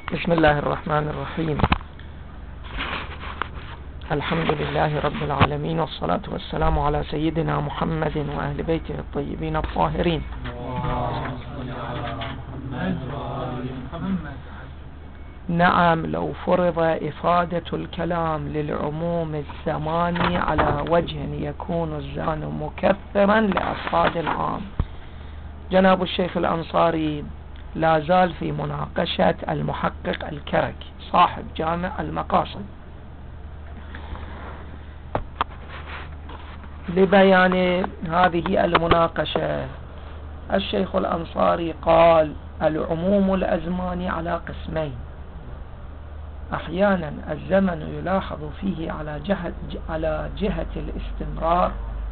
بسم الله الرحمن الرحيم. الحمد لله رب العالمين، والصلاة والسلام على سيدنا محمد وأهل بيته الطيبين الطاهرين. نعم، لو فرض إفادة الكلام للعموم الزماني على وجه يكون الزمان مكثرا لأفراد العام. جناب الشيخ الأنصاري لا زال في مناقشة المحقق الكركي صاحب جامع المقاصد لبيان هذه المناقشة. الشيخ الأنصاري قال: العموم الأزماني على قسمين: أحيانا الزمن يلاحظ فيه على جهة الاستمرار،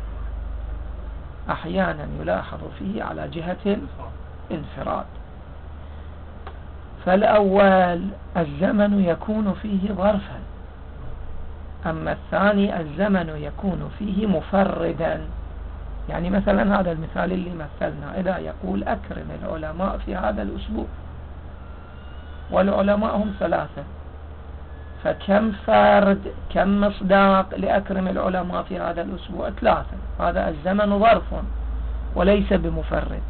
أحيانا يلاحظ فيه على جهة الانفراد. فالأول الزمن يكون فيه ظرفا، أما الثاني الزمن يكون فيه مفردا. يعني مثلا هذا المثال اللي مثلنا، إذا يقول أكرم العلماء في هذا الأسبوع، والعلماء هم ثلاثة، فكم فرد كم مصداق لأكرم العلماء في هذا الأسبوع؟ ثلاثة. هذا الزمن ظرف وليس بمفرد.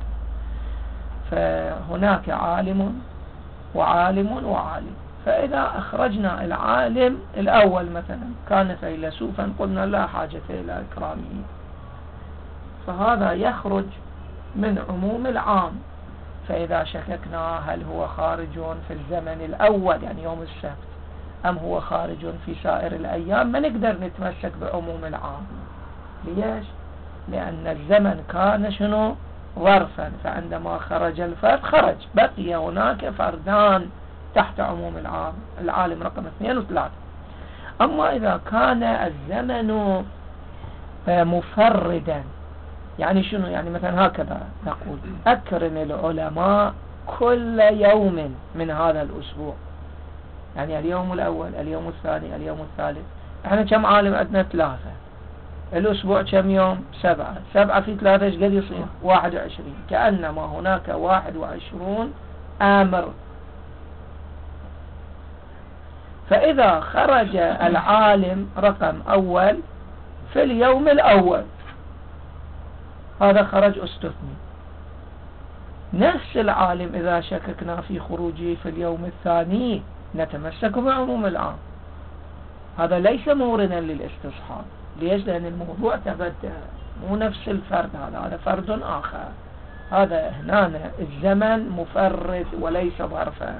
فهناك عالم وعالم وعالم، فإذا أخرجنا العالم الأول مثلا كان فيلسوفا، قلنا لا حاجة إلى إكرامه، فهذا يخرج من عموم العام. فإذا شككنا هل هو خارج في الزمن الأول يعني يوم السبت أم هو خارج في سائر الأيام، ما نقدر نتمسك بعموم العام. ليش؟ لأن الزمن كان شنو؟ ظرفا، فعندما خرج الفرد خرج، بقي هناك فردان تحت عموم العام، العالم رقم 2 و 3. أما إذا كان الزمن مفردا، يعني شنو؟ يعني مثلا هكذا نقول: أكرم العلماء كل يوم من هذا الأسبوع، يعني اليوم الأول، اليوم الثاني، اليوم الثالث. احنا كم عالم عندنا؟ 3. الأسبوع كم يوم؟ 7. 7 في 3 ايش قد يصير؟ 21. كأنما هناك 21 آمر. فإذا خرج العالم رقم أول في اليوم الأول، هذا خرج استثني. نفس العالم إذا شككنا في خروجه في اليوم الثاني نتمسك بعموم العام. هذا ليس موردا للاستصحاب. ليش؟ لأن الموضوع تبدأ، مو نفس الفرد، هذا فرد آخر. هذا هنا الزمن مفرد وليس ظرفا.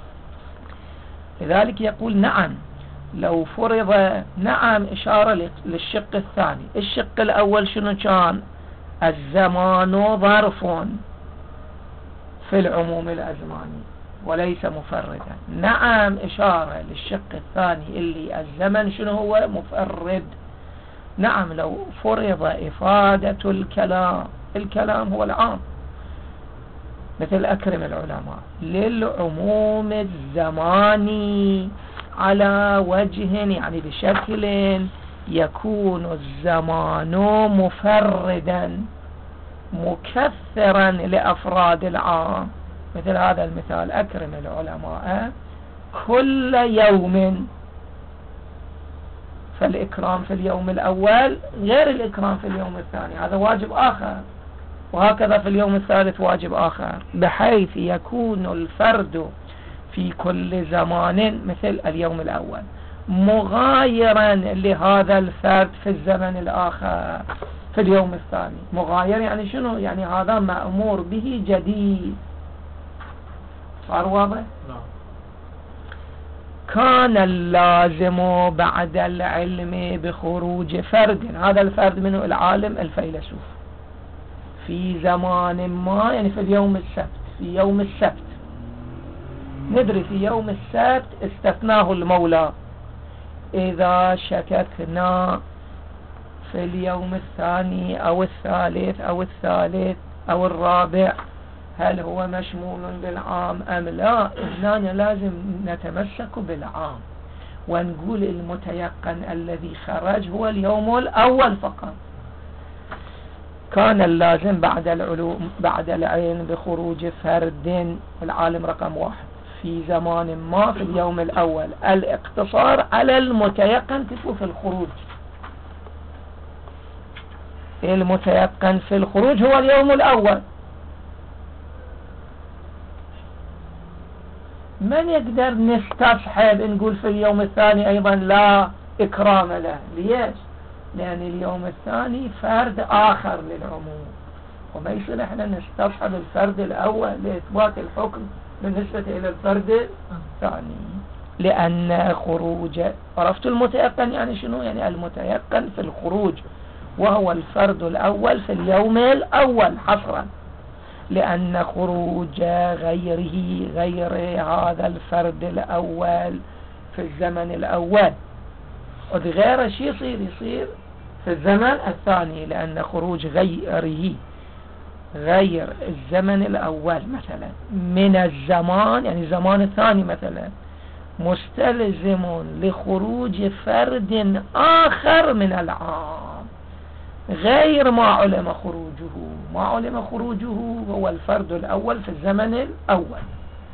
لذلك يقول: نعم لو فرض. نعم إشارة للشق الثاني. الشق الأول شنو كان؟ الزمان ظرف في العموم الأزماني وليس مفردا. نعم إشارة للشق الثاني اللي الزمن شنو هو؟ مفرد. نعم لو فرض إفادة الكلام هو العام، مثل أكرم العلماء، للعموم الزماني على وجه يعني بشكل يكون الزمان مفردا مكثرا لأفراد العام. مثل هذا المثال: أكرم العلماء كل يوم. فالإكرام في اليوم الأول غير الإكرام في اليوم الثاني، هذا واجب آخر، وهكذا في اليوم الثالث واجب آخر، بحيث يكون الفرد في كل زمان مثل اليوم الأول مغايرا لهذا الفرد في الزمن الآخر في اليوم الثاني. مغاير يعني شنو؟ يعني هذا مأمور به جديد. صار واضح؟ كان اللازم بعد العلم بخروج فرد، هذا الفرد منه العالم الفيلسوف، في زمان ما، يعني في اليوم السبت. في يوم السبت ندري في يوم السبت استثناه المولى. إذا شككنا في اليوم الثاني أو الثالث أو الثالث أو الرابع هل هو مشمول بالعام أم لا، إننا لازم نتمسك بالعام ونقول المتيقن الذي خرج هو اليوم الأول فقط. كان اللازم بعد العلم بخروج فرد، العالم رقم 1، في زمان ما في اليوم الأول. الاقتصار على المتيقن في الخروج. المتيقن في الخروج هو اليوم الأول. من يقدر نستصحب نقول في اليوم الثاني أيضا لا إكرام له؟ ليش؟ لأن اليوم الثاني فرد آخر للعموم، وما يصير احنا نستصحب الفرد الأول لإثبات الحكم بالنسبة إلى الفرد الثاني. لأن خروج، عرفت المتيقن يعني شنو؟ يعني المتيقن في الخروج وهو الفرد الأول في اليوم الأول حصرا، لأن خروج غيره غير هذا الفرد الأول في الزمن الأول، وغير شيء يصير في الزمن الثاني، لأن خروج غيره غير الزمن الأول مثلا من الزمان، يعني الزمان الثاني مثلا، مستلزم لخروج فرد آخر من العام غير ما علم خروجه. ما علم خروجه هو الفرد الأول في الزمن الأول.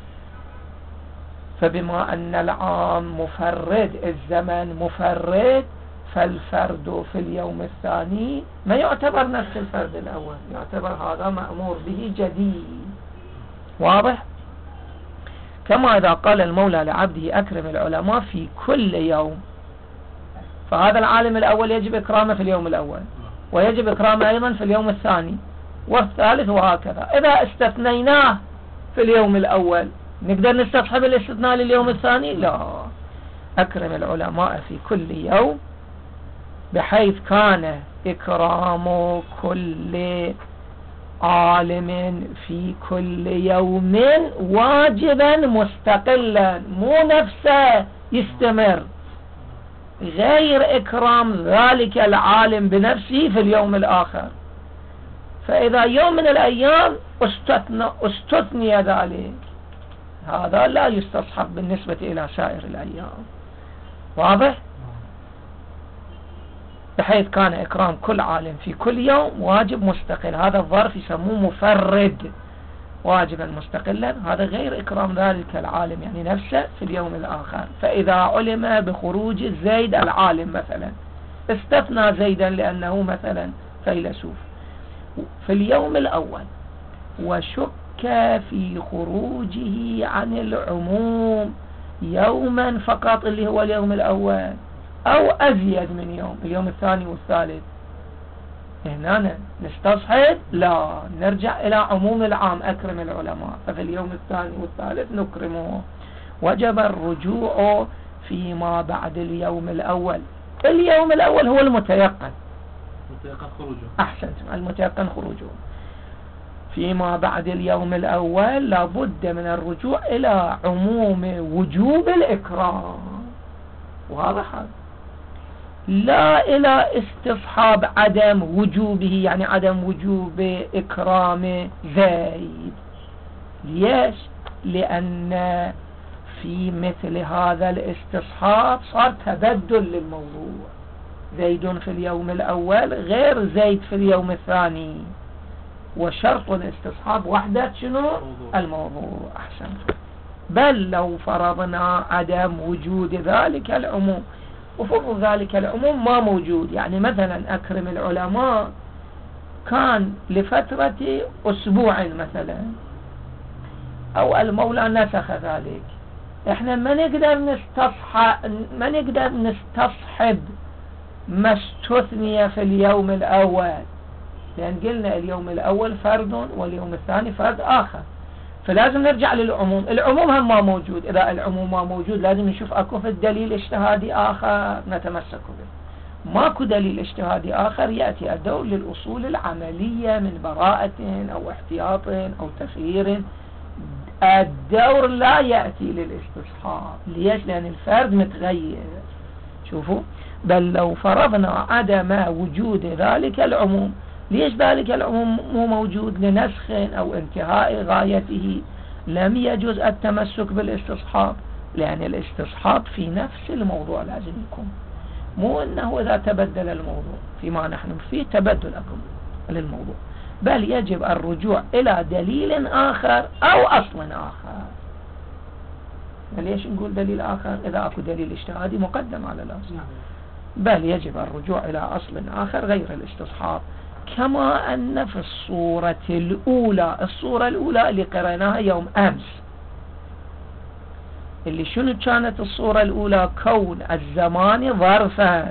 فبما أن العام مفرد، الزمن مفرد، فالفرد في اليوم الثاني ما يعتبر نفس الفرد الأول، يعتبر هذا مأمور به جديد. واضح؟ كما إذا قال المولى لعبده أكرم العلماء في كل يوم، فهذا العالم الأول يجب إكرامه في اليوم الأول، ويجب إكرامه أيضا في اليوم الثاني والثالث وهكذا. إذا استثنيناه في اليوم الأول نقدر نستصحب الاستثناء لليوم الثاني؟ لا. أكرم العلماء في كل يوم بحيث كان إكرام كل عالم في كل يوم واجبا مستقلا، مو نفسه يستمر، غير إكرام ذلك العالم بنفسه في اليوم الآخر. فإذا يوم من الأيام استثني ذلك، هذا لا يستصحب بالنسبة إلى سائر الأيام. واضح؟ بحيث كان إكرام كل عالم في كل يوم واجب مستقل، هذا الظرف يسموه مفرد، واجبا مستقلا، هذا غير إكرام ذلك العالم يعني نفسه في اليوم الآخر. فإذا علم بخروج زيد العالم مثلا، استثنى زيدا لأنه مثلا فيلسوف في اليوم الأول، وشك في خروجه عن العموم يوما فقط اللي هو اليوم الأول، أو أزيد من يوم، اليوم الثاني والثالث، هنا نستصحب؟ لا، نرجع إلى عموم العام أكرم العلماء، ففي اليوم الثاني والثالث نكرمه. وجب الرجوع فيما بعد اليوم الأول. اليوم الأول هو المتيقن خروجه. أحسنتم، المتيقن خروجه. فيما بعد اليوم الأول لابد من الرجوع إلى عموم وجوب الإكرام، وهذا حال، لا إلى استصحاب عدم وجوبه، يعني عدم وجوب إكرام زيد. ليش؟ لأن في مثل هذا الاستصحاب صار تبدل للموضوع، زيد في اليوم الأول غير زيد في اليوم الثاني، وشرط الاستصحاب وحدة شنو؟ الموضوع. أحسن. بل لو فرضنا عدم وجود ذلك العموم، وفرض ذلك العموم ما موجود، يعني مثلا أكرم العلماء كان لفترة أسبوع مثلا، أو المولى نسخ ذلك، احنا ما نقدر نستصحب ما استثني في اليوم الأول، لأن قلنا اليوم الأول فرد واليوم الثاني فرد آخر، فلازم نرجع للعموم. العموم هم ما موجود، إذا العموم ما موجود لازم نشوف أكو في الدليل اجتهادي آخر نتمسك به. ماكو دليل اجتهادي آخر يأتي الدور للأصول العملية من براءة أو احتياط أو تخيير، الدور لا يأتي للاستصحاب. ليش؟ لأن الفرد متغير. شوفوا، بل لو فرضنا عدم وجود ذلك العموم، ليش ذلك العموم مو موجود؟ لنسخ أو انتهاء غايته لم يجوز التمسك بالاستصحاب، لأن الاستصحاب في نفس الموضوع لازم يكون، مو أنه إذا تبدل الموضوع فيما نحن فيه تبدل للموضوع، بل يجب الرجوع إلى دليل آخر أو أصل آخر. ليش نقول دليل آخر؟ إذا أكو دليل اجتهادي مقدم على الأصل، بل يجب الرجوع إلى أصل آخر غير الاستصحاب. كما أن في الصورة الأولى اللي قرأناها يوم أمس، اللي شنو كانت الصورة الأولى؟ كون الزمان ظرفا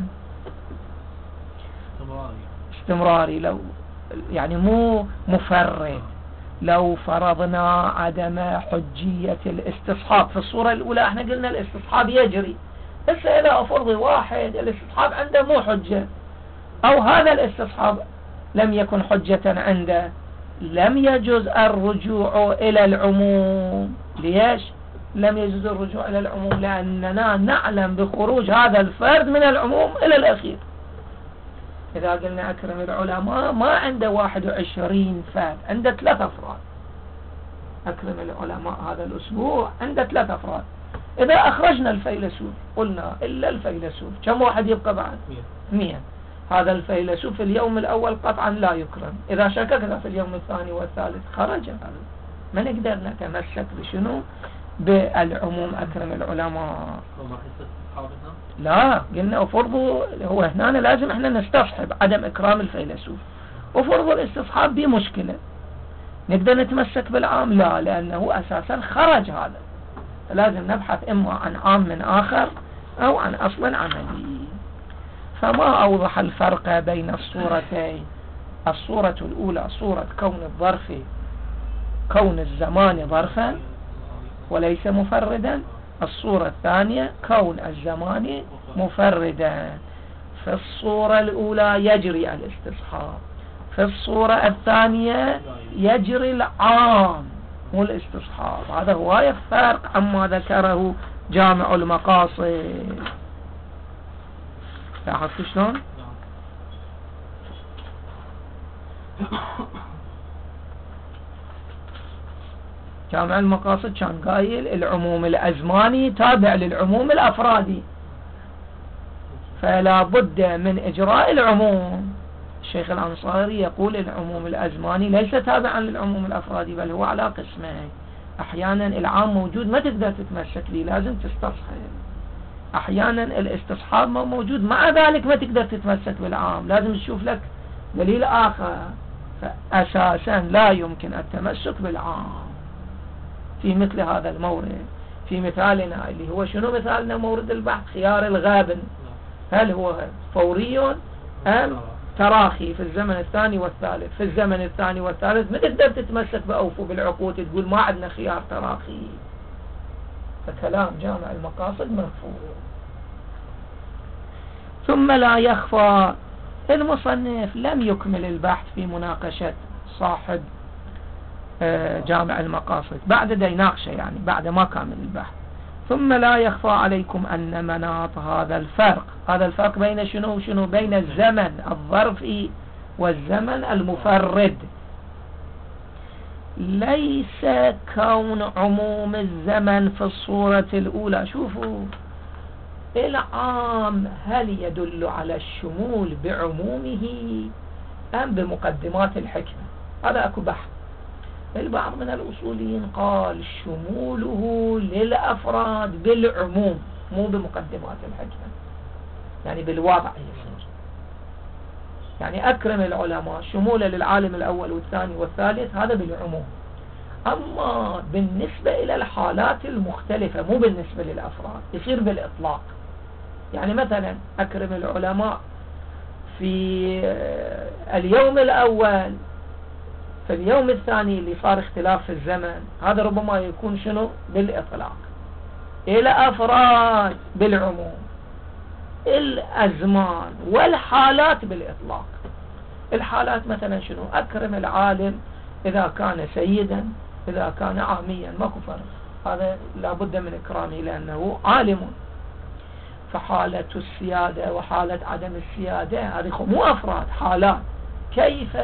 استمراري، لو يعني مو مفرد. لو فرضنا عدم حجية الاستصحاب في الصورة الأولى، احنا قلنا الاستصحاب يجري، بس إذا أفرض واحد الاستصحاب عنده مو حجة، أو هذا الاستصحاب لم يكن حجة عنده، لم يجوز الرجوع إلى العموم. ليش لم يجوز الرجوع إلى العموم؟ لأننا نعلم بخروج هذا الفرد من العموم إلى الأخير. إذا قلنا أكرم العلماء ما عنده 21 فرد، عنده 3 أفراد. أكرم العلماء هذا الأسبوع عنده 3 أفراد. إذا أخرجنا الفيلسوف قلنا إلا الفيلسوف، كم واحد يبقى بعد؟ 100. هذا الفيلسوف في اليوم الأول قطعا لا يكرم، إذا شككنا في اليوم الثاني والثالث خرج هذا. ما نقدر نتمسك بشنو؟ بالعموم أكرم العلماء. لا، قلنا وفرضوا هو هنا لازم احنا نستصحب عدم إكرام الفيلسوف، وفرضوا الاستصحاب بمشكلة. نقدر نتمسك بالعام؟ لا، لأنه أساسا خرج هذا، لازم نبحث إما عن عام من آخر أو عن أصل عملي. فما أوضح الفرق بين الصورتين. الصورة الأولى صورة كون الزمان ظرفا وليس مفردا. الصورة الثانية كون الزمان مفردا. في الصورة الأولى يجري الاستصحاب، في الصورة الثانية يجري العام مو الاستصحاب. هذا هو الفرق عما ذكره جامع المقاصد. لاحظت شلون؟ جامع المقاصد كان قايل العموم الأزماني تابع للعموم الأفرادي، فلا بد من إجراء العموم. الشيخ الأنصاري يقول العموم الأزماني ليس تابعا للعموم الأفرادي، بل هو على قسمين. أحيانا العام موجود ما تقدر تتمسك به، لازم تستصحب. أحيانا الاستصحاب ما موجود، مع ذلك ما تقدر تتمسك بالعام، لازم تشوف لك دليل آخر. فأساسا لا يمكن التمسك بالعام في مثل هذا المورد. في مثالنا اللي هو شنو مثالنا؟ مورد البحث خيار الغابن، هل هو فوري أم تراخي في الزمن الثاني والثالث؟ في الزمن الثاني والثالث ما تقدر تتمسك بأوفوا بالعقود تقول ما عندنا خيار تراخي. فكلام جامع المقاصد مرفوض. ثم لا يخفى المصنف لم يكمل البحث في مناقشة صاحب جامع المقاصد، بعد يناقشه يعني بعد ما كامل البحث. ثم لا يخفى عليكم أن مناط هذا الفرق بين شنو بين الزمن الظرفي والزمن المفرد. ليس كون عموم الزمن في الصورة الأولى، شوفوا العام هل يدل على الشمول بعمومه أم بمقدمات الحكمة؟ هذا أكو بحث. البعض من الأصوليين قال شموله للأفراد بالعموم مو بمقدمات الحكمة، يعني بالوضع يصير. يعني أكرم العلماء شموله للعالم الأول والثاني والثالث هذا بالعموم، أما بالنسبة إلى الحالات المختلفة مو بالنسبة للأفراد يصير بالإطلاق. يعني مثلا أكرم العلماء في اليوم الأول، في اليوم الثاني اللي صار اختلاف في الزمن، هذا ربما يكون شنو بالإطلاق. إلى أفراد بالعموم، الأزمان والحالات بالإطلاق. الحالات مثلا شنو؟ أكرم العالم إذا كان سيدا، إذا كان عاميا ماكو فرق، هذا لابد من إكرامه لأنه عالم. فحالة السيادة وحالة عدم السيادة هذه مو أفراد، حالات. كيف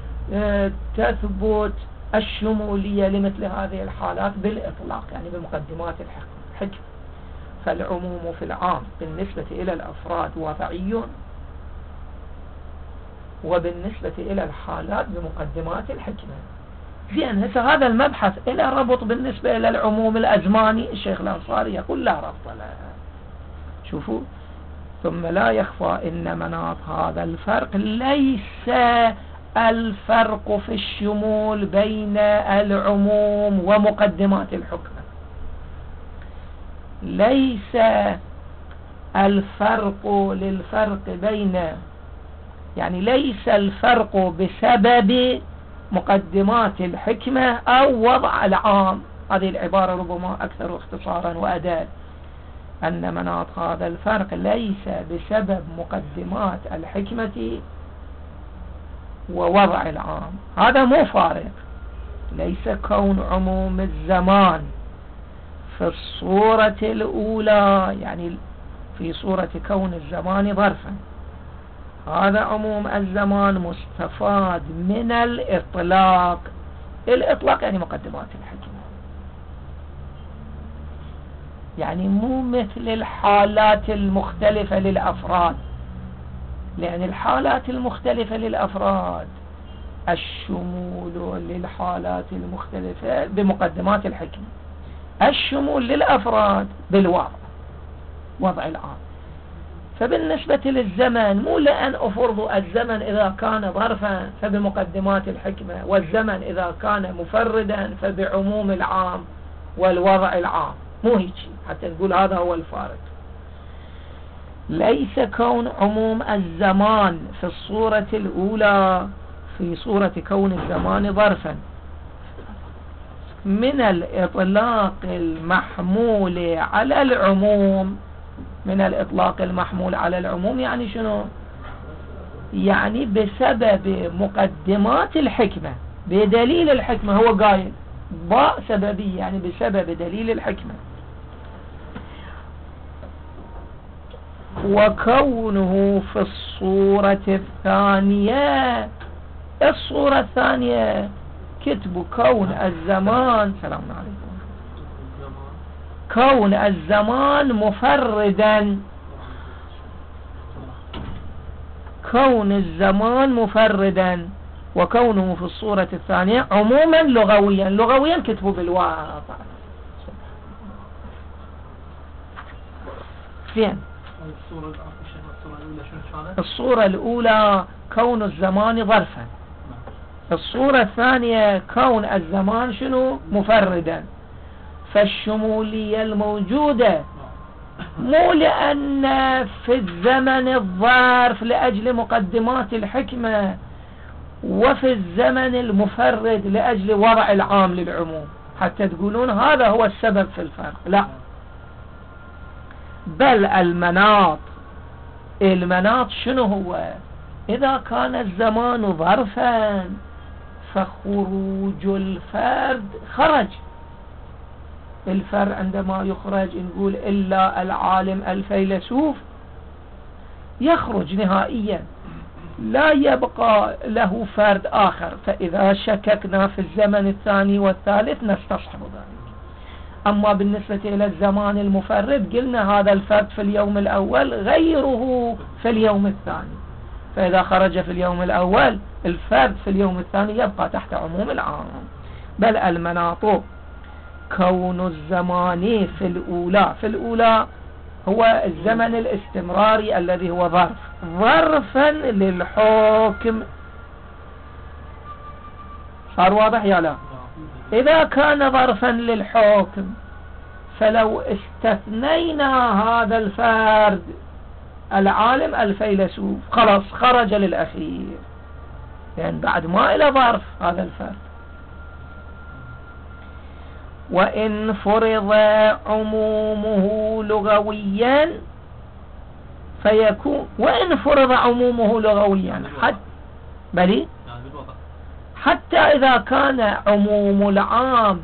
تثبت الشمولية لمثل هذه الحالات؟ بالإطلاق، يعني بمقدمات الحكم. فالعموم في العام بالنسبة إلى الأفراد وضعي، وبالنسبة إلى الحالات بمقدمات الحكمة. زين هسه هذا المبحث إلى ربط بالنسبة إلى العموم الأزماني. الشيخ الأنصاري يقول لا ربط له. شوفوا، ثم لا يخفى إن مناط هذا الفرق ليس الفرق في الشمول بين العموم ومقدمات الحكم، ليس الفرق للفرق بين، يعني ليس الفرق بسبب مقدمات الحكمة أو وضع العام. هذه العبارة ربما أكثر اختصارا وأداة، أن مناط هذا الفرق ليس بسبب مقدمات الحكمة ووضع العام. هذا مو فارق. ليس كون عموم الزمان في الصورة الأولى، يعني في صورة كون الزمان ظرفا، هذا عموم الزمان مستفاد من الإطلاق. الإطلاق يعني مقدمات الحكمة، يعني مو مثل الحالات المختلفة للأفراد، لأن الحالات المختلفة للأفراد الشمول للحالات المختلفة بمقدمات الحكمة، الشمول للأفراد بالوضع، وضع العام. فبالنسبة للزمن مو لأن أفرض الزمن إذا كان ظرفا فبمقدمات الحكمة، والزمن إذا كان مفردا فبعموم العام والوضع العام، مو هيك حتى نقول هذا هو الفارق. ليس كون عموم الزمان في الصورة الأولى في صورة كون الزمان ظرفا من الإطلاق المحمول على العموم. من الإطلاق المحمول على العموم يعني شنو؟ يعني بسبب مقدمات الحكمة، بدليل الحكمة. هو قايل باء سببية، يعني بسبب دليل الحكمة. وكونه في الصورة الثانية، الصورة الثانية كتب كون الزمان، سلام عليكم، كون الزمان مفردا، كون الزمان مفردا، وكونه في الصورة الثانية عموما لغويا. لغويا كتبوا بالواقع. فين الصورة الأولى كون الزمان ظرفا، الصورة الثانية كون الزمان شنو؟ مفردا. فالشمولية الموجودة مو لأن في الزمن الظرف لأجل مقدمات الحكمة، وفي الزمن المفرد لأجل وضع العام للعموم، حتى تقولون هذا هو السبب في الفرق. لا، بل المناط شنو هو؟ إذا كان الزمان ظرفا فخروج الفرد خرج. الفرد عندما يخرج نقول إلا العالم الفيلسوف يخرج نهائيا، لا يبقى له فرد آخر. فإذا شككنا في الزمن الثاني والثالث نستصحب ذلك. أما بالنسبة إلى الزمان المفرد قلنا هذا الفرد في اليوم الأول غيره في اليوم الثاني، فإذا خرج في اليوم الأول الفرد في اليوم الثاني يبقى تحت عموم العام. بل المناط كون الزمان في الأولى هو الزمن الاستمراري الذي هو ظرفا للحكم. صار واضح يا لا؟ إذا كان ظرفا للحكم فلو استثنينا هذا الفرد العالم الفيلسوف خلاص خرج للأخير، لأن بعد ما إلى ظرف هذا الفرد. وإن فرض عمومه لغويا فيكون، وإن فرض عمومه لغويا حتى إذا كان عموم العام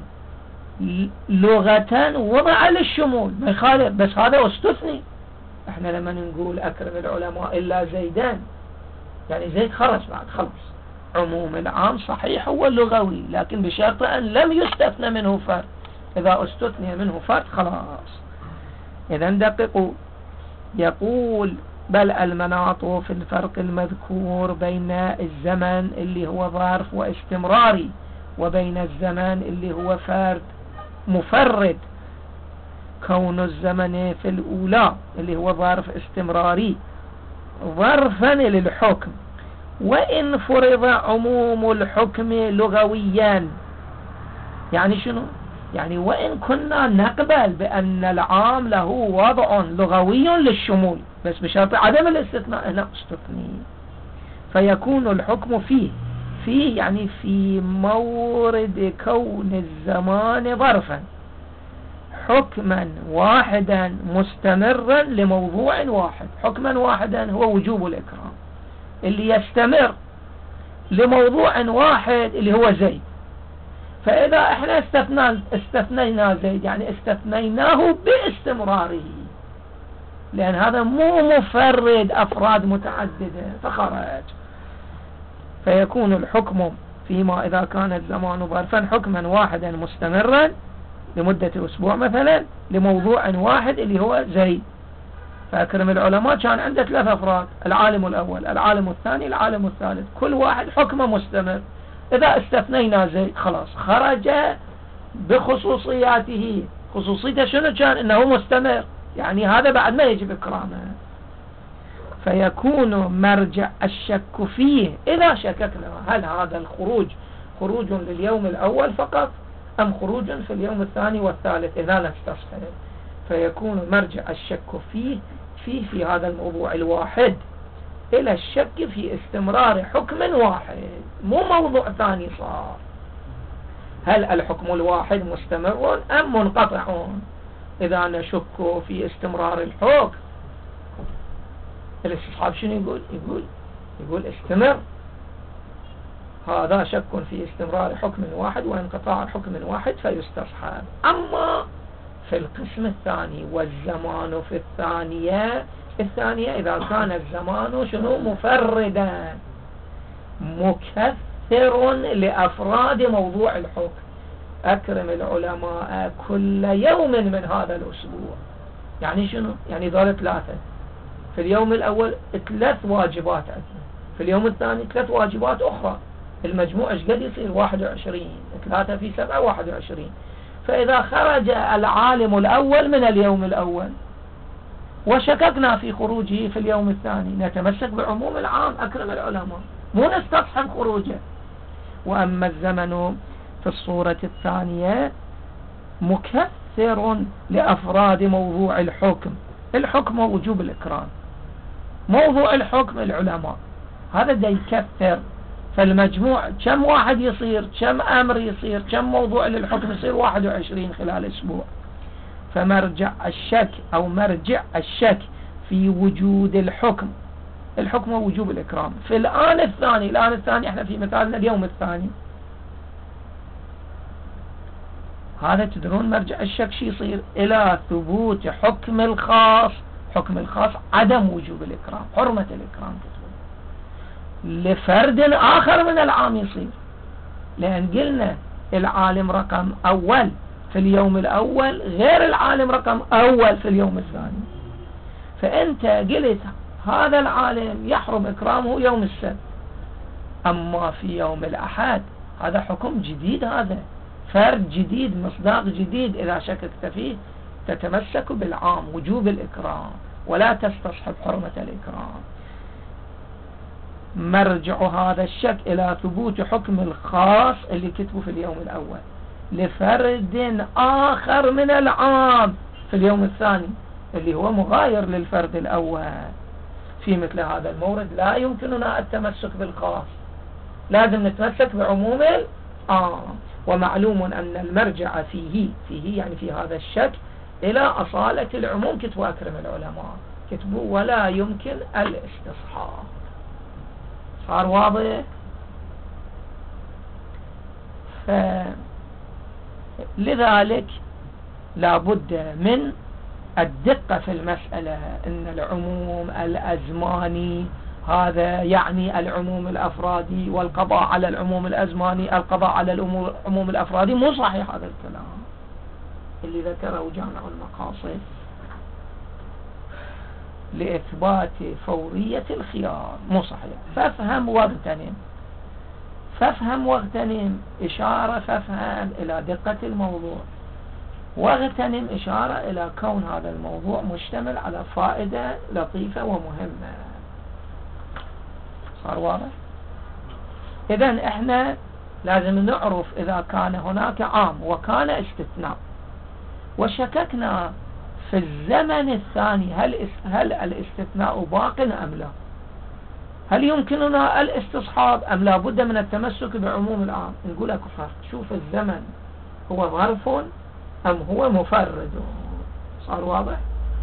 لغة وضع للشمول ما يخالف، بس هذا استثني. احنا لما نقول أكرم العلماء إلا زيدان، يعني زيد خرج بعد خلص. عموم العام صحيح هو اللغوي، لكن بشرط أن لم يستثنى منه فرد. إذا استثنى منه فرد خلاص. إذا دققوا، يقول بل المناط في الفرق المذكور بين الزمن اللي هو ظرف واستمراري وبين الزمن اللي هو فرد مفرد، كون الزمن في الأولى اللي هو ظرف استمراري ظرفا للحكم، وإن فرض عموم الحكم لغويا. يعني شنو؟ يعني وإن كنا نقبل بأن العام له وضع لغوي للشمول، بس بشرط عدم الاستثناء، هنا استثني، فيكون الحكم فيه يعني في مورد كون الزمان ظرفا حكما واحدا مستمرا لموضوع واحد. حكما واحدا هو وجوب الإكرام اللي يستمر لموضوع واحد اللي هو زيد. فإذا احنا استثنينا زيد يعني استثنيناه باستمراره، لأن هذا مو مفرد أفراد متعددة فخرج. فيكون الحكم فيما إذا كان الزمان ظرفا حكما واحدا مستمرا لمدة أسبوع مثلا لموضوع واحد اللي هو زيد. فأكرم العلماء كان عنده 3 أفراد، العالم الأول، العالم الثاني، العالم الثالث، كل واحد حكمه مستمر. إذا استثنينا زيد خلاص خرج بخصوصياته. خصوصيته شنو كان؟ إنه مستمر، يعني هذا بعد ما يجب إكرامه. فيكون مرجع الشك فيه إذا شككنا هل هذا الخروج خروج لليوم الأول فقط أم خروج في اليوم الثاني والثالث إذا لم نستصحب. فيكون مرجع الشك في هذا الموضوع الواحد إلى الشك في استمرار حكم واحد، مو موضوع ثاني صار. هل الحكم الواحد مستمر أم منقطع؟ إذا نشك في استمرار الحكم، الاستصحاب شنو يقول استمر. هذا شك في استمرار حكم واحد وانقطاع حكم واحد فيستصحب. أما في القسم الثاني والزمان في الثانية إذا كان الزمان شنو مفردا مكثر لأفراد موضوع الحكم. أكرم العلماء كل يوم من هذا الأسبوع، يعني شنو؟ يعني ذول 3. في اليوم الأول 3 واجبات عندنا، في اليوم الثاني 3 واجبات أخرى، المجموع ايش قد يصير؟ 21. 3 في 7 21. فإذا خرج العالم الأول من اليوم الأول وشككنا في خروجه في اليوم الثاني، نتمسك بعموم العام أكرم العلماء، مو نستصحب خروجه. وأما الزمن في الصورة الثانية مكثر لأفراد موضوع الحكم. الحكم وجوب الإكرام، موضوع الحكم العلماء، هذا دا يكثر. فالمجموع كم واحد يصير، كم أمر يصير، كم موضوع للحكم يصير؟ 21 خلال أسبوع. فمرجع الشك أو مرجع الشك في وجود الحكم ووجوب الإكرام في الآن الثاني احنا في مثالنا اليوم الثاني، هذا تدرون مرجع الشك شي يصير؟ إلى ثبوت حكم الخاص عدم وجوب الإكرام، حرمة الإكرام لفرد آخر من العام يصير. لأن قلنا العالم رقم أول في اليوم الأول غير العالم رقم أول في اليوم الثاني. فأنت قلت هذا العالم يحرم إكرامه يوم السبت، أما في يوم الأحد هذا حكم جديد، هذا فرد جديد، مصداق جديد. إذا شككت فيه تتمسك بالعام وجوب الإكرام ولا تستصحب حرمة الإكرام. مرجع هذا الشك إلى ثبوت حكم الخاص اللي كتبه في اليوم الأول لفرد آخر من العام في اليوم الثاني اللي هو مغاير للفرد الأول. في مثل هذا المورد لا يمكننا التمسك بالخاص، لازم نتمسك بعموم العام. ومعلوم أن المرجع فيه يعني في هذا الشك إلى أصالة العموم. كتبوا أكرم العلماء، كتبوا ولا يمكن الاستصحاب. صار واضح؟ لذلك لابد من الدقة في المسألة. إن العموم الأزماني هذا يعني العموم الأفرادي، والقضاء على العموم الأزماني القضاء على العموم الأفرادي. مو صحيح هذا الكلام اللي ذكره جامع المقاصد لإثبات فورية الخيار، مو صحيح. فافهم واغتنم. فافهم واغتنم إشارة، فافهم إلى دقة الموضوع، واغتنم إشارة إلى كون هذا الموضوع مشتمل على فائدة لطيفة ومهمة. صار واضح؟ إذن إحنا لازم نعرف إذا كان هناك عام وكان استثناء وشككنا في الزمن الثاني هل الاستثناء باق أم لا، هل يمكننا الاستصحاب أم لا بد من التمسك بعموم العام، نقول لك فرق، شوف الزمن هو ظرف أم هو مفرد. صار واضح؟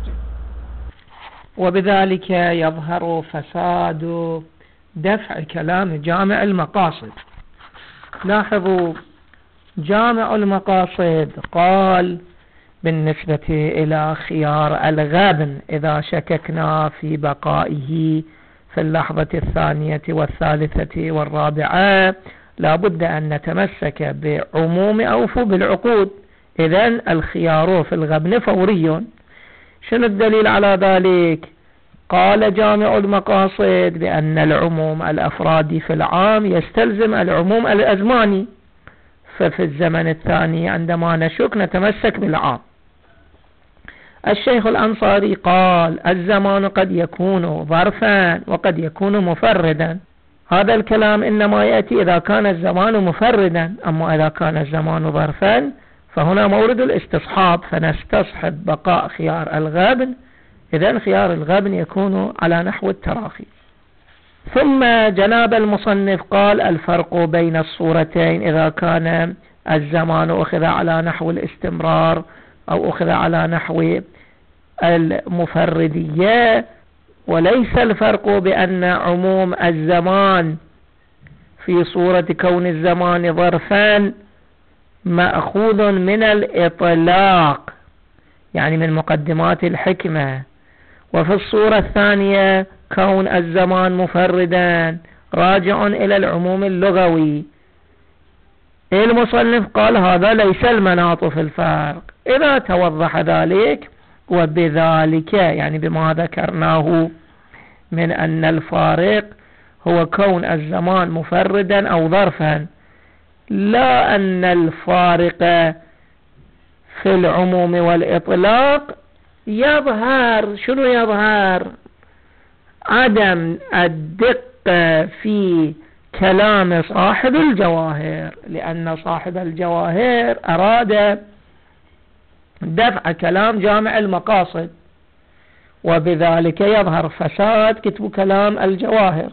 وبذلك يظهر فساد دفع كلام جامع المقاصد. لاحظوا جامع المقاصد قال بالنسبة إلى خيار الغبن إذا شككنا في بقائه في اللحظة الثانية والثالثة والرابعة لابد أن نتمسك بعموم أوفوا بالعقود، إذن الخيار في الغبن فوري. شنو الدليل على ذلك؟ قال جامع المقاصد بأن العموم الأفرادي في العام يستلزم العموم الأزماني، ففي الزمن الثاني عندما نشك نتمسك بالعام. الشيخ الأنصاري قال الزمان قد يكون ظرفا وقد يكون مفردا، هذا الكلام إنما يأتي إذا كان الزمان مفردا، أما إذا كان الزمان ظرفا فهنا مورد الاستصحاب، فنستصحب بقاء خيار الغبن، إذن خيار الغبن يكون على نحو التراخي. ثم جناب المصنف قال الفرق بين الصورتين إذا كان الزمان أخذ على نحو الاستمرار أو أخذ على نحو المفردية، وليس الفرق بأن عموم الزمان في صورة كون الزمان ظرفا مأخوذ من الإطلاق، يعني من مقدمات الحكمة، وفي الصورة الثانية كون الزمان مفردا راجع إلى العموم اللغوي. المصنف قال هذا ليس المناط في الفرق. إذا توضح ذلك وبذلك يعني بما ذكرناه من أن الفارق هو كون الزمان مفردا أو ظرفا، لا أن الفارق في العموم والإطلاق يظهر. شنو يظهر؟ عدم الدقة في كلام صاحب الجواهر، لأن صاحب الجواهر أراد دفع كلام جامع المقاصد، وبذلك يظهر فساد كتب كلام الجواهر،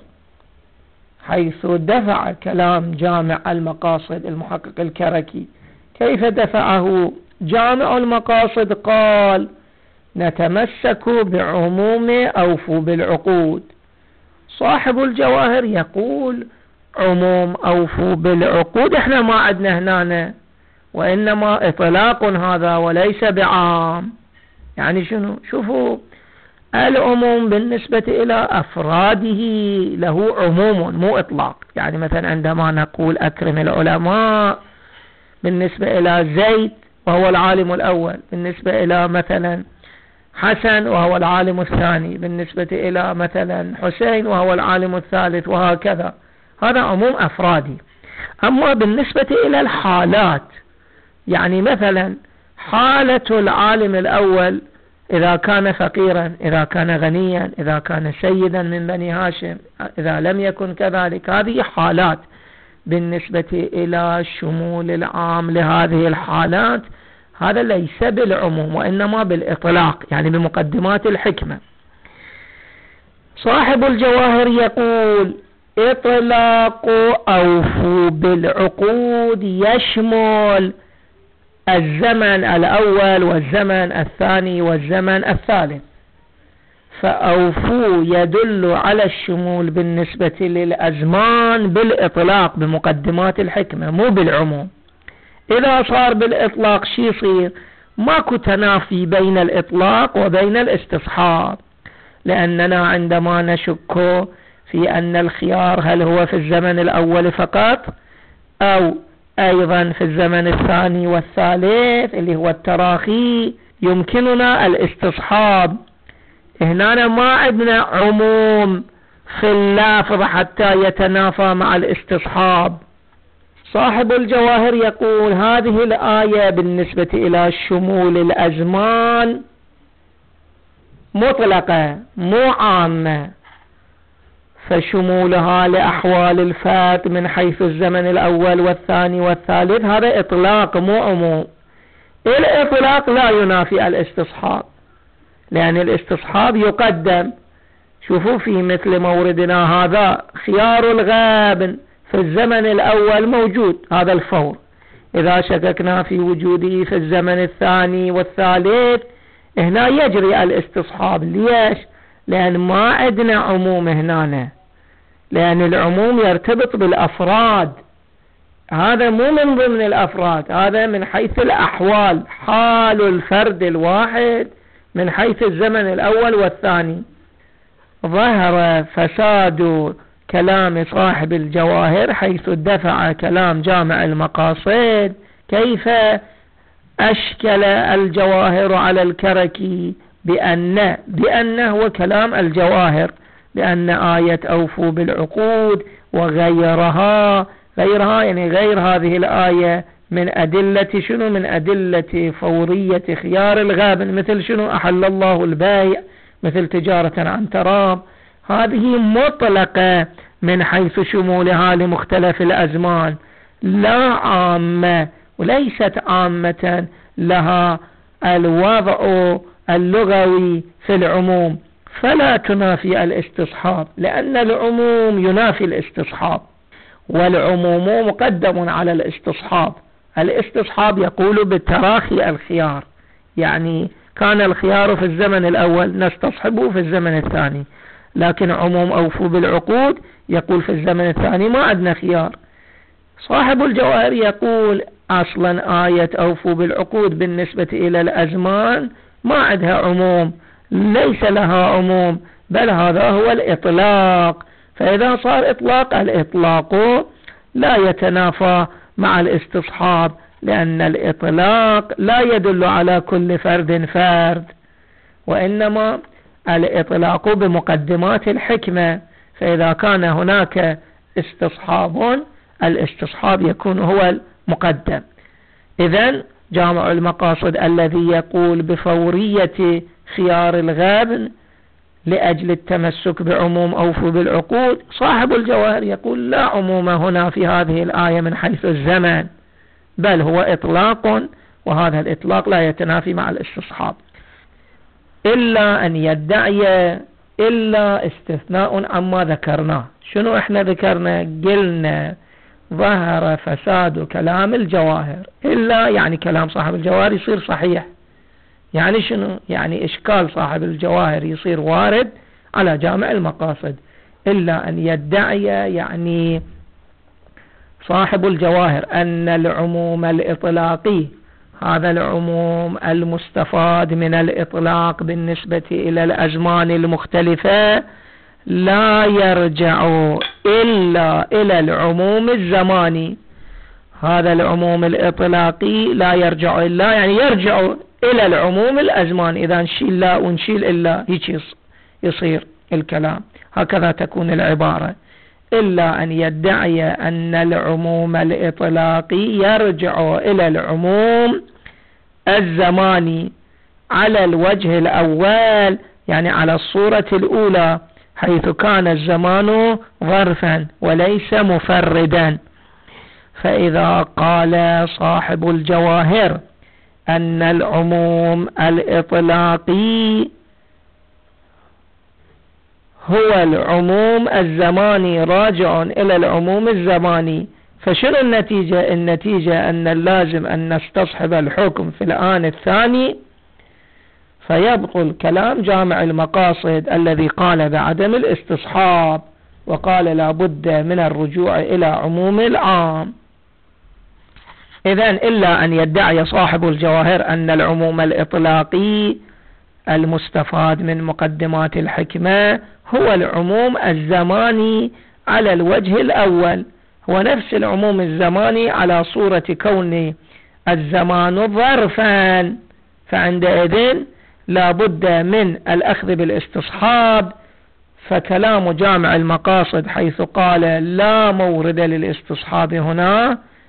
حيث دفع كلام جامع المقاصد المحقق الكركي. كيف دفعه؟ جامع المقاصد قال نتمسك بعموم أوفوا بالعقود، صاحب الجواهر يقول عموم أوفوا بالعقود احنا ما عدنا هنا، وإنما إطلاق هذا وليس بعام. يعني شنو؟ شوفوا العموم بالنسبة إلى أفراده له عموم مو إطلاق. يعني مثلا عندما نقول أكرم العلماء بالنسبة إلى زيد وهو العالم الأول، بالنسبة إلى مثلا حسن وهو العالم الثاني، بالنسبة إلى مثلا حسين وهو العالم الثالث، وهكذا، هذا عموم أفرادي. أما بالنسبة إلى الحالات، يعني مثلا حالة العالم الأول إذا كان فقيرا، إذا كان غنيا، إذا كان سيدا من بني هاشم، إذا لم يكن كذلك، هذه حالات. بالنسبة إلى شمول العام لهذه الحالات هذا ليس بالعموم وإنما بالإطلاق، يعني بمقدمات الحكمة. صاحب الجواهر يقول إطلاق أوفوا بالعقود يشمل الزمن الأول والزمن الثاني والزمن الثالث، فأوفوا يدل على الشمول بالنسبة للأزمان بالإطلاق بمقدمات الحكمة مو بالعموم. إذا صار بالإطلاق شي يصير؟ ماكو تنافي بين الإطلاق وبين الاستصحاب، لأننا عندما نشك في أن الخيار هل هو في الزمن الأول فقط أو أيضا في الزمن الثاني والثالث اللي هو التراخي، يمكننا الاستصحاب. هنا ما عندنا عموم في اللافظ حتى يتنافى مع الاستصحاب، صاحب الجواهر يقول هذه الآية بالنسبة إلى شمول الأزمان مطلقة مو عامة، فشمولها لأحوال الفات من حيث الزمن الأول والثاني والثالث هذا إطلاق مو عموم. الإطلاق لا ينافي الاستصحاب، لأن الاستصحاب يقدم. شوفوا في مثل موردنا هذا خيار الغابن في الزمن الأول موجود، هذا الفور. إذا شككنا في وجوده في الزمن الثاني والثالث هنا يجري الاستصحاب. ليش؟ لأن ما عندنا عموم هنا، لأن العموم يرتبط بالأفراد، هذا مو من ضمن الأفراد، هذا من حيث الأحوال، حال الفرد الواحد من حيث الزمن الأول والثاني. ظهر فساد كلام صاحب الجواهر حيث دفع كلام جامع المقاصد. كيف أشكل الجواهر على الكركي بأن هو كلام الجواهر، بأن آية أوفوا بالعقود وغيرها يعني غير هذه الآية من أدلة شنو؟ من أدلة فورية خيار الغابن، مثل شنو؟ أحل الله البيع، مثل تجارة عن تراب. هذه مطلقة من حيث شمولها لمختلف الأزمان، لا عامة، وليست عامة لها الوضع اللغوي في العموم، فلا تنافي الاستصحاب، لأن العموم ينافي الاستصحاب، والعموم مقدم على الاستصحاب. الاستصحاب يقول بالتراخي الخيار، يعني كان الخيار في الزمن الأول نستصحبه في الزمن الثاني، لكن عموم أوفوا بالعقود يقول في الزمن الثاني ما عندنا خيار. صاحب الجواهر يقول أصلا آية أوفوا بالعقود بالنسبة إلى الأزمان ما عندها عموم، ليس لها عموم، بل هذا هو الإطلاق. فإذا صار إطلاق، الإطلاق لا يتنافى مع الاستصحاب، لأن الإطلاق لا يدل على كل فرد، وإنما الإطلاق بمقدمات الحكمة. فإذا كان هناك استصحاب، الاستصحاب يكون هو المقدم. إذن جامع المقاصد الذي يقول بفورية خيار الغابن لأجل التمسك بعموم أوفوا بالعقود، صاحب الجواهر يقول لا عموم هنا في هذه الآية من حيث الزمن، بل هو إطلاق، وهذا الإطلاق لا يتنافي مع الاستصحاب، إلا أن يدعي إلا استثناء عما ذكرناه. شنو احنا ذكرنا؟ قلنا ظهر فساد كلام الجواهر، إلا يعني كلام صاحب الجواهر يصير صحيح. يعني شنو؟ يعني إشكال صاحب الجواهر يصير وارد على جامع المقاصد. إلا أن يدعي يعني صاحب الجواهر أن العموم الإطلاقي، هذا العموم المستفاد من الإطلاق بالنسبة إلى الأزمان المختلفة، لا يرجع إلا إلى العموم الزماني. هذا العموم الإطلاقي لا يرجع إلا، يعني يرجع إلى العموم الأزمان. إذا نشيل لا ونشيل إلا هيك يصير الكلام، هكذا تكون العبارة. إلا أن يدعي أن العموم الإطلاقي يرجع إلى العموم الزماني على الوجه الأول، يعني على الصورة الأولى، حيث كان الزمان ظرفا وليس مفردا. فإذا قال صاحب الجواهر أن العموم الإطلاقي هو العموم الزماني راجع إلى العموم الزماني، فشنو النتيجة؟ النتيجة أن اللازم أن نستصحب الحكم في الآن الثاني، فيبطل كلام جامع المقاصد الذي قال بعدم الاستصحاب، وقال لا بد من الرجوع إلى عموم العام. إذن إلا أن يدعي صاحب الجواهر أن العموم الإطلاقي المستفاد من مقدمات الحكمة هو العموم الزماني على الوجه الأول، هو نفس العموم الزماني على صورة كون الزمان ظرفا، فعندئذ لا بد من الأخذ بالاستصحاب. فكلام جامع المقاصد حيث قال لا مورد للاستصحاب هنا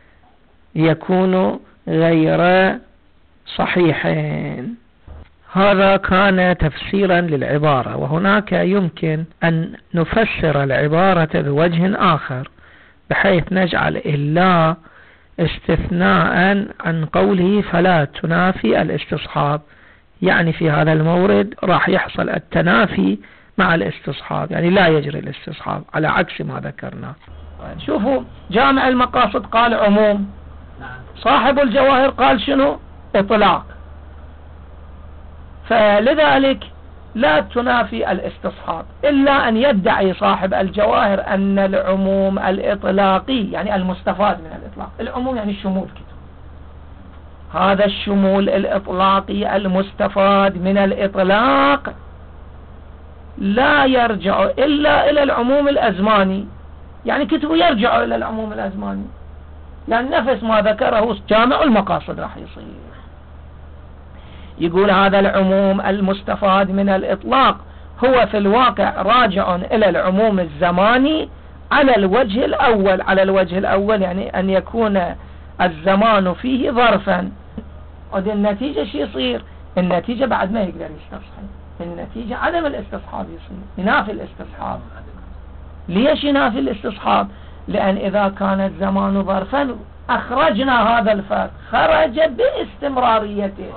يكون غير صحيحين. هذا كان تفسيرا للعبارة، وهناك يمكن أن نفسر العبارة بوجه آخر بحيث نجعل إلا استثناء عن قوله فلا تنافي الاستصحاب، يعني في هذا المورد راح يحصل التنافي مع الاستصحاب، يعني لا يجري الاستصحاب على عكس ما ذكرنا. شوفوا جامع المقاصد قال عموم، صاحب الجواهر قال شنو؟ إطلاق. فلذلك لا تنافي الاستصحاب إلا أن يدعي صاحب الجواهر أن العموم الإطلاقي يعني المستفاد من الإطلاق، العموم يعني الشمول كده، هذا الشمول الإطلاقي المستفاد من الإطلاق لا يرجع إلا إلى العموم الأزماني، يعني كتبه يرجع إلى العموم الأزماني، يعني نفس ما ذكره جامع المقاصد راح يصير. يقول هذا العموم المستفاد من الإطلاق هو في الواقع راجع إلى العموم الزماني على الوجه الأول. على الوجه الأول يعني أن يكون الزمان فيه ظرفا. النتيجة شو يصير؟ النتيجة بعد ما يقدر يستصحب، النتيجة عدم الاستصحاب يصير، ينافي الاستصحاب. ليش ينافي الاستصحاب؟ لأن إذا كان الزمان ظرفا أخرجنا هذا الفرق، خرج باستمراريته.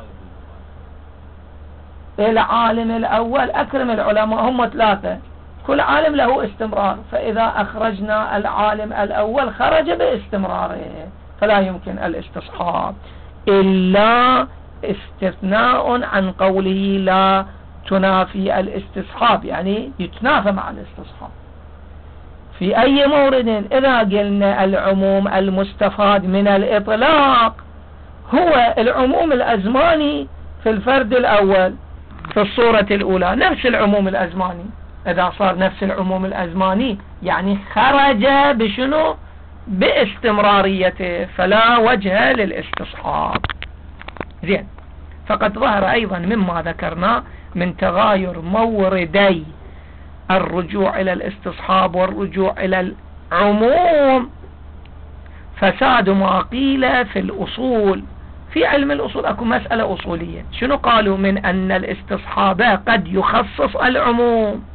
العالم الأول أكرم العلماء هم 3، كل عالم له استمرار، فإذا أخرجنا العالم الأول خرج باستمراره، فلا يمكن الاستصحاب إلا استثناء عن قوله لا تنافي الاستصحاب، يعني يتنافى مع الاستصحاب. في أي مورد إذا قلنا العموم المستفاد من الإطلاق هو العموم الأزماني في الفرد الأول في الصورة الأولى، نفس العموم الأزماني. إذا صار نفس العموم الأزماني يعني خرج بشنو؟ باستمراريته، فلا وجه للاستصحاب. زين، فقد ظهر أيضا مما ذكرنا من تغاير موردي الرجوع إلى الاستصحاب والرجوع إلى العموم فساد ما قيل في الأصول. في علم الأصول أكو مسألة أصولية، شنو قالوا؟ من أن الاستصحاب قد يخصص العموم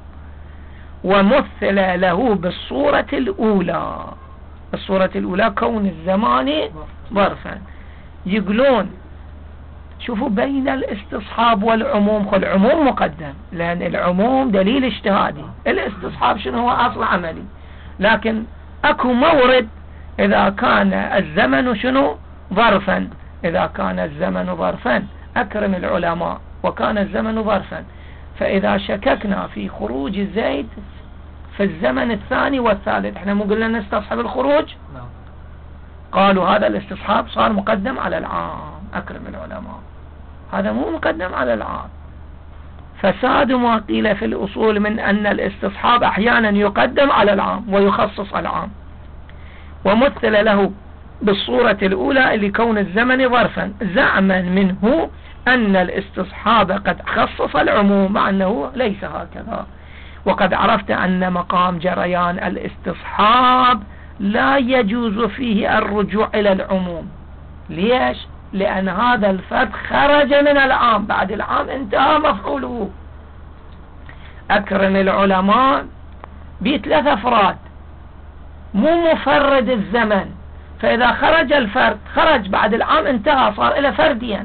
ومثل له بالصورة الأولى. الصورة الأولى كون الزمان ظرفا. يقولون شوفوا بين الاستصحاب والعموم، العموم مقدم لأن العموم دليل اجتهادي، الاستصحاب شنو هو أصل عملي. لكن أكو مورد إذا كان الزمن شنو؟ ظرفا. إذا كان الزمن ظرفا أكرم العلماء وكان الزمن ظرفا، فإذا شككنا في خروج زيد في الزمن الثاني والثالث احنا مو قلنا نستصحب الخروج؟ قالوا هذا الاستصحاب صار مقدم على العام. أكرم العلماء، هذا مو مقدم على العام. فساد ما قيل في الأصول من أن الاستصحاب أحيانا يقدم على العام ويخصص العام، ومثل له بالصورة الأولى لكون الزمن ظرفا زعما منه أن الاستصحاب قد خصص العموم، مع أنه ليس هكذا. وقد عرفت أن مقام جريان الاستصحاب لا يجوز فيه الرجوع إلى العموم. ليش؟ لأن هذا الفرد خرج من العام، بعد العام انتهى مفعوله. أكرم العلماء ب3 أفراد مو مفرد الزمن، فإذا خرج الفرد خرج بعد العام انتهى، صار إلى فرديا،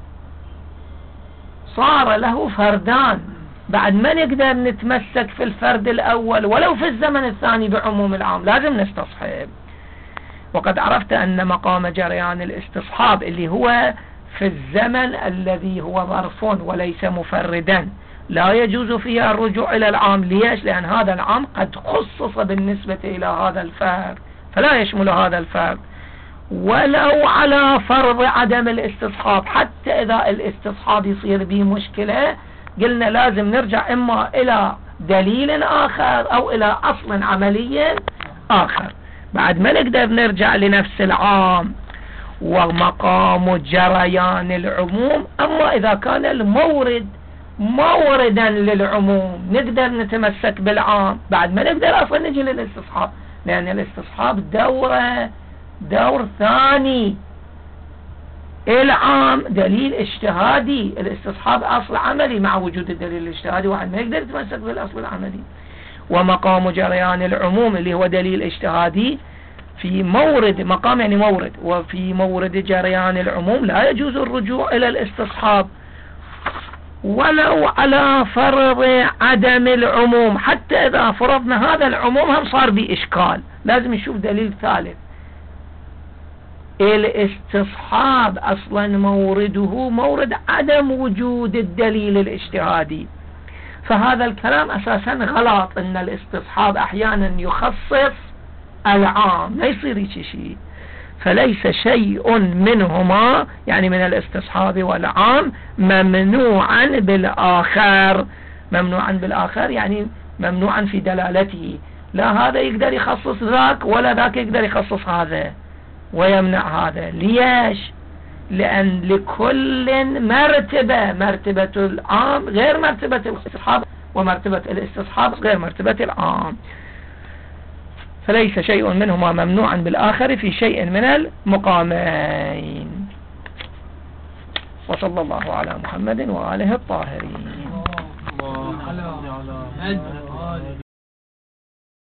صار له فردان. بعد ما نقدر نتمسك في الفرد الأول ولو في الزمن الثاني بعموم العام، لازم نستصحب. وقد عرفت أن مقام جريان الاستصحاب اللي هو في الزمن الذي هو ظرف وليس مفردا لا يجوز فيها الرجوع إلى العام. ليش؟ لأن هذا العام قد خصص بالنسبة إلى هذا الفرد، فلا يشمل هذا الفرد ولو على فرض عدم الاستصحاب. حتى إذا الاستصحاب يصير به مشكلة قلنا لازم نرجع إما إلى دليل آخر أو إلى أصل عملي آخر، بعد ما نقدر نرجع لنفس العام. ومقام جريان العموم، أما إذا كان المورد موردا للعموم نقدر نتمسك بالعام، بعد ما نقدر أصلا نجي للاستصحاب، لأن الاستصحاب دورة دور ثاني. العام دليل اجتهادي، الاستصحاب أصل عملي، مع وجود الدليل الاجتهادي واحد ما يقدر يتمسك بالأصل العملي. ومقام جريان العموم اللي هو دليل اجتهادي في مورد، مقام يعني مورد، وفي مورد جريان العموم لا يجوز الرجوع إلى الاستصحاب ولو على فرض عدم العموم. حتى إذا فرضنا هذا العموم هم صار بإشكال، لازم نشوف دليل ثالث. الاستصحاب أصلا مورده مورد عدم وجود الدليل الاجتهادي، فهذا الكلام أساسا غلط. إن الاستصحاب أحيانا يخصص العام، لا يصير شيء. فليس شيء منهما يعني من الاستصحاب والعام ممنوعا بالآخر. ممنوعا بالآخر يعني ممنوعا في دلالته، لا هذا يقدر يخصص ذاك ولا ذاك يقدر يخصص هذا ويمنع هذا. ليش؟ لأن لكل مرتبة، مرتبة العام غير مرتبة الاستصحاب، ومرتبة الاستصحاب غير مرتبة العام. فليس شيء منهما ممنوعا بالآخر في شيء من المقامين. وصلى الله على محمد وآله الطاهرين. الله على